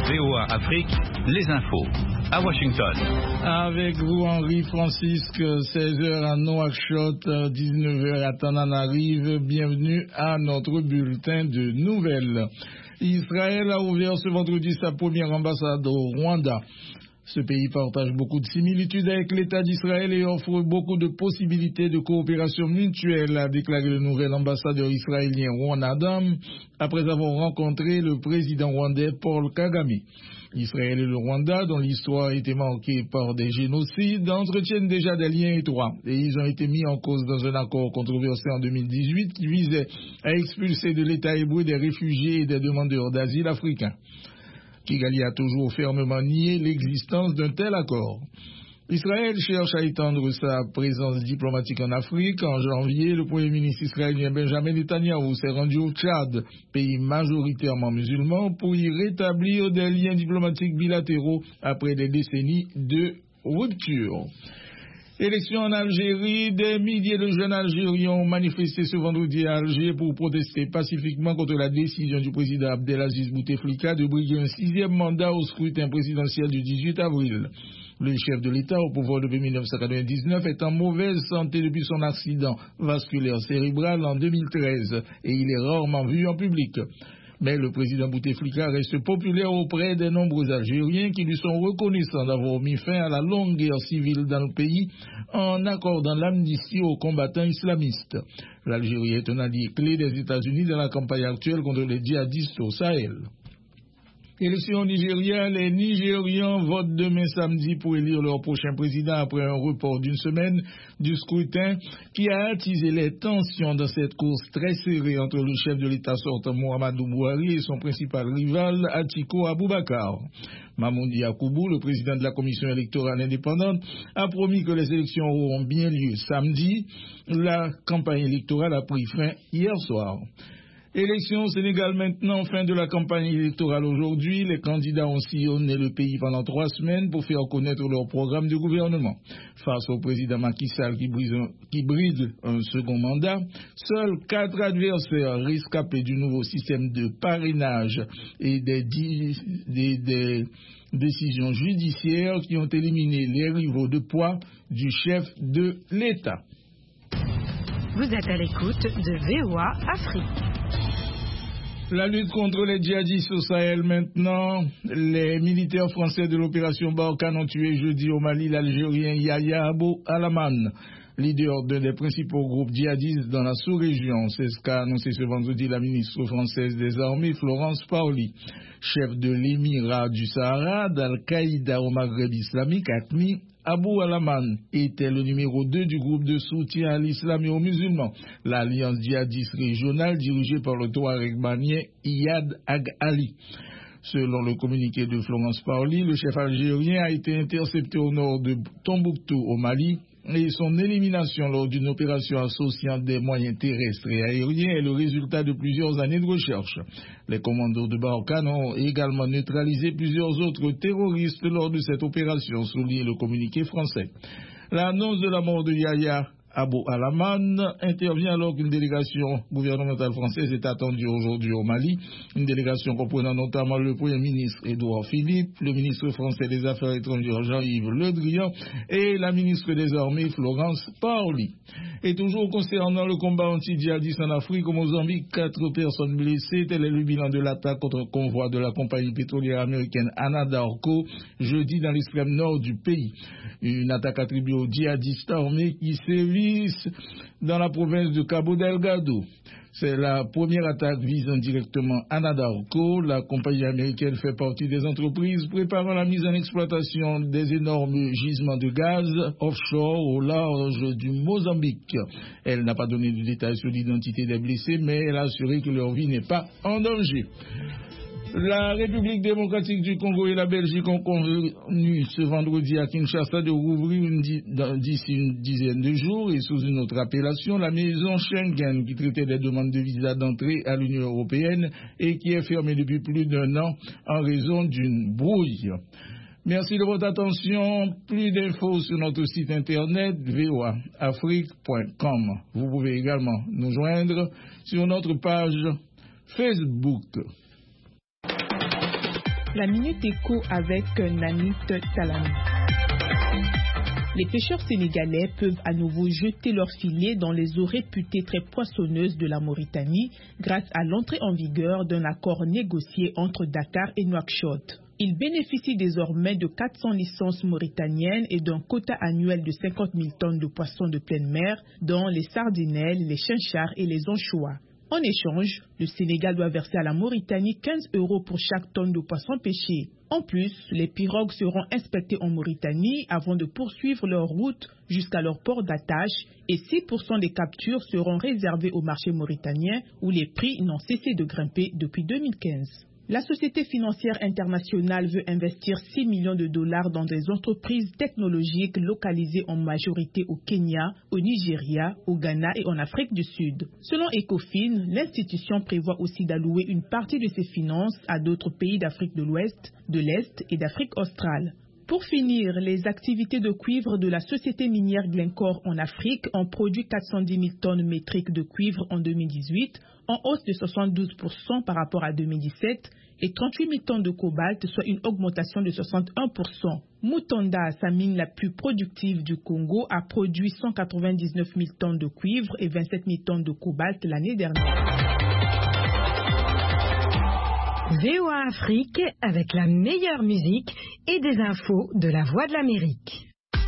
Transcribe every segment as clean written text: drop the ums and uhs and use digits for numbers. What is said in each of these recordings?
VOA Afrique, les infos. À Washington. Avec vous, Henri Francisque, 16h à Nouakchott, 19h à Tananarive. Bienvenue à notre bulletin de nouvelles. Israël a ouvert ce vendredi sa première ambassade au Rwanda. Ce pays partage beaucoup de similitudes avec l'État d'Israël et offre beaucoup de possibilités de coopération mutuelle, a déclaré le nouvel ambassadeur israélien Ron Adam, après avoir rencontré le président rwandais Paul Kagame. Israël et le Rwanda, dont l'histoire a été marquée par des génocides, entretiennent déjà des liens étroits et ils ont été mis en cause dans un accord controversé en 2018 qui visait à expulser de l'État hébreu des réfugiés et des demandeurs d'asile africains. Kigali a toujours fermement nié l'existence d'un tel accord. Israël cherche à étendre sa présence diplomatique en Afrique. En janvier, le Premier ministre israélien Benjamin Netanyahu s'est rendu au Tchad, pays majoritairement musulman, pour y rétablir des liens diplomatiques bilatéraux après des décennies de rupture. Élection en Algérie, des milliers de jeunes Algériens ont manifesté ce vendredi à Alger pour protester pacifiquement contre la décision du président Abdelaziz Bouteflika de briguer un 6e mandat au scrutin présidentiel du 18 avril. Le chef de l'État au pouvoir depuis 1999 est en mauvaise santé depuis son accident vasculaire cérébral en 2013 et il est rarement vu en public. Mais le président Bouteflika reste populaire auprès des nombreux Algériens qui lui sont reconnaissants d'avoir mis fin à la longue guerre civile dans le pays en accordant l'amnistie aux combattants islamistes. L'Algérie est un allié clé des États-Unis dans la campagne actuelle contre les djihadistes au Sahel. Élection au Nigeria, les Nigérians votent demain samedi pour élire leur prochain président après un report d'une semaine du scrutin qui a attisé les tensions dans cette course très serrée entre le chef de l'État sortant Muhammadu Buhari et son principal rival Atiku Abubakar. Mamoudi Yakubu, le président de la commission électorale indépendante, a promis que les élections auront bien lieu samedi. La campagne électorale a pris fin hier soir. Élection au Sénégal maintenant, fin de la campagne électorale aujourd'hui. Les candidats ont sillonné le pays pendant 3 semaines pour faire connaître leur programme de gouvernement. Face au président Macky Sall qui bride un second mandat, seuls 4 adversaires rescapés du nouveau système de parrainage et des décisions judiciaires qui ont éliminé les rivaux de poids du chef de l'État. Vous êtes à l'écoute de VOA Afrique. La lutte contre les djihadistes au Sahel maintenant. Les militaires français de l'opération Barkhane ont tué jeudi au Mali l'Algérien Yahya Abou Alaman, leader d'un des principaux groupes djihadistes dans la sous-région. C'est ce qu'a annoncé ce vendredi la ministre française des Armées, Florence Parly. Chef de l'émirat du Sahara, d'Al-Qaïda au Maghreb islamique, AQMI, Abou Alaman était le numéro 2 du groupe de soutien à l'islam et aux musulmans, l'alliance djihadiste régionale dirigée par le Touareg banien Iyad Ag Ali. Selon le communiqué de Florence Parly, le chef algérien a été intercepté au nord de Tombouctou au Mali et son élimination lors d'une opération associant des moyens terrestres et aériens est le résultat de plusieurs années de recherche. Les commandos de Barkhane ont également neutralisé plusieurs autres terroristes lors de cette opération, souligne le communiqué français. L'annonce de la mort de Yahya Abou Alaman intervient alors qu'une délégation gouvernementale française est attendue aujourd'hui au Mali. Une délégation comprenant notamment le Premier ministre Édouard Philippe, le ministre français des Affaires étrangères Jean-Yves Le Drian et la ministre des Armées Florence Parly. Et toujours concernant le combat anti-djihadiste en Afrique, au Mozambique, 4 personnes blessées. Tel est le bilan de l'attaque contre un convoi de la compagnie pétrolière américaine Anadarko jeudi dans l'extrême nord du pays. Une attaque attribuée aux djihadistes armés qui sévissent dans la province de Cabo Delgado. C'est la première attaque visant directement Anadarko. La compagnie américaine fait partie des entreprises préparant la mise en exploitation des énormes gisements de gaz offshore au large du Mozambique. Elle n'a pas donné de détails sur l'identité des blessés, mais elle a assuré que leur vie n'est pas en danger. La République démocratique du Congo et la Belgique ont convenu ce vendredi à Kinshasa de rouvrir d'ici une dizaine de jours et sous une autre appellation la maison Schengen qui traitait des demandes de visa d'entrée à l'Union européenne et qui est fermée depuis plus d'1 an en raison d'une brouille. Merci de votre attention. Plus d'infos sur notre site internet voaafrique.com. Vous pouvez également nous joindre sur notre page Facebook. La Minute Éco avec Nanit Talani. Les pêcheurs sénégalais peuvent à nouveau jeter leurs filets dans les eaux réputées très poissonneuses de la Mauritanie grâce à l'entrée en vigueur d'un accord négocié entre Dakar et Nouakchott. Ils bénéficient désormais de 400 licences mauritaniennes et d'un quota annuel de 50 000 tonnes de poissons de pleine mer, dont les sardinelles, les chinchards et les anchois. En échange, le Sénégal doit verser à la Mauritanie 15 € pour chaque tonne de poissons pêchés. En plus, les pirogues seront inspectées en Mauritanie avant de poursuivre leur route jusqu'à leur port d'attache et 6% des captures seront réservées au marché mauritanien où les prix n'ont cessé de grimper depuis 2015. La Société financière internationale veut investir 6 millions de dollars dans des entreprises technologiques localisées en majorité au Kenya, au Nigeria, au Ghana et en Afrique du Sud. Selon Ecofin, l'institution prévoit aussi d'allouer une partie de ses finances à d'autres pays d'Afrique de l'Ouest, de l'Est et d'Afrique australe. Pour finir, les activités de cuivre de la société minière Glencore en Afrique ont produit 410 000 tonnes métriques de cuivre en 2018, en hausse de 72% par rapport à 2017, et 38 000 tonnes de cobalt, soit une augmentation de 61%. Mutanda, sa mine la plus productive du Congo, a produit 199 000 tonnes de cuivre et 27 000 tonnes de cobalt l'année dernière. VOA Afrique avec la meilleure musique et des infos de la Voix de l'Amérique.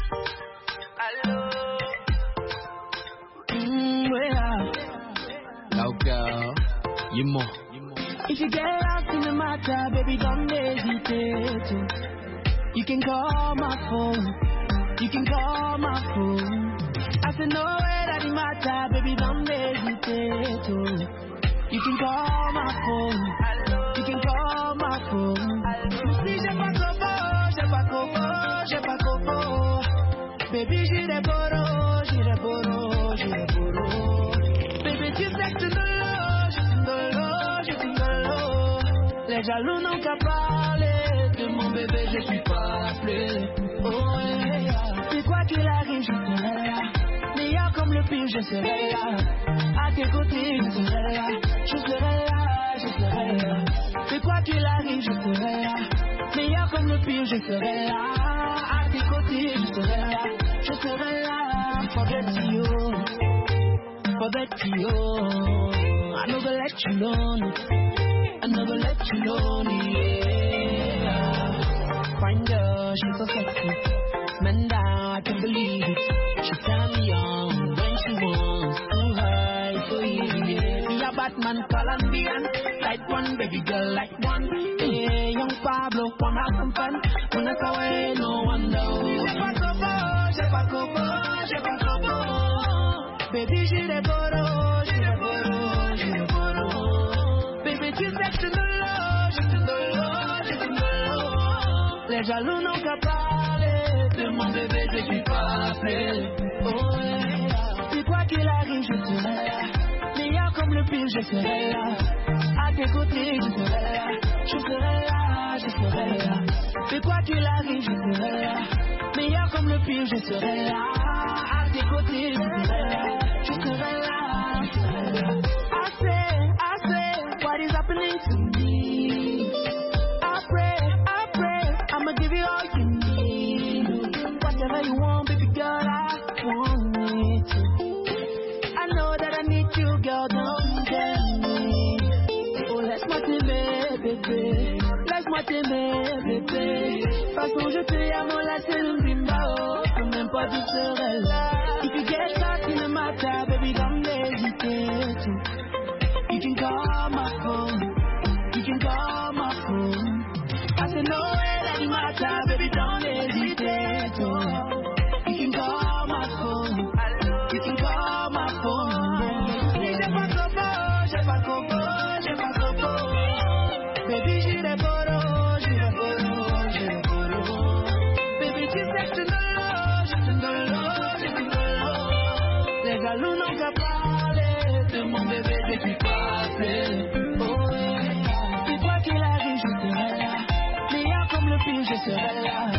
If you get lost in the matter, baby, don't hesitate. You can call my phone. You can call my phone. I said no way that it matter, baby, don't hesitate. You can call my phone. You can call my phone. Si j'ai pas copo, j'ai pas copo, j'ai pas copo. Baby, j'irai boro, j'irai boro, j'irai boro. Baby, tu sais que tu ne l'as, je suis de l'eau, je suis de l'eau. Les jaloux n'ont qu'à parler de mon bébé, je suis pas appelé. Oh yeah, c'est quoi qu'il arrive, je serai là. Meilleur comme le pire, je serai là. À tes côtés, je serai là. Je serai là, je serai là. C'est quoi qu'il arrive, je serai là. Meilleur comme le pire, je serai là. À tes côtés, je serai là. Je serai là. Forget you, forget you. I never let you alone. I never let you alone. Yeah. Fine girl, she's so sexy. Man down, I can't believe it. She turn me on when she wants to hide so easy. Me a Batman, Colombian, like one baby girl, like one. Hey, young Pablo, wanna have some fun? When I saw away, no one knows. J'ai pas copo, j'ai pas copo. Baby, j'irai boro, j'irai boro, j'irai boro. Baby, tu sais que je suis de l'eau, je suis de l'eau, je suis de l'eau. Les jaloux n'ont qu'à parler de mon bébé, je suis pas appelé. Oh yeah. C'est quoi qu'il arrive, je serai là. Meilleur comme le pire, je serai là. À tes côtés, je serai là. Je serai là, je serai là. C'est quoi qu'il arrive, je serai là. Meilleur comme le pire, je serai là. À tes côtés, je serai là. Je serai là, je serai là. I say, what is happening to me? I pray, I'ma give you all you need. Whatever you want, baby girl, I want it. I know that I need you, girl, don't tell me. Oh, laisse-moi t'aimer, bébé. Laisse-moi t'aimer, bébé. De toute façon, je te aime, là, c'est le bimbao. Comme même pas, tu serais là. If you get stuck in the matter, baby, don't hesitate. You can call my phone. You can call my phone. I said no way that it matter, baby, don't hesitate. You can call my phone. You can call my phone. Si j'ai pas copo, j'ai pas copo, j'ai pas copo. Baby, j'irai boro, j'irai boro, j'irai boro. Baby, tu sais que je suis de l'eau, je suis de l'eau, je suis de l'eau. Les jaloux n'ont qu'à parler de mon bébé, je suis pas appelé. Oh yeah. C'est quoi qu'il arrive, je serai là. Meilleur comme le pire, je serai là.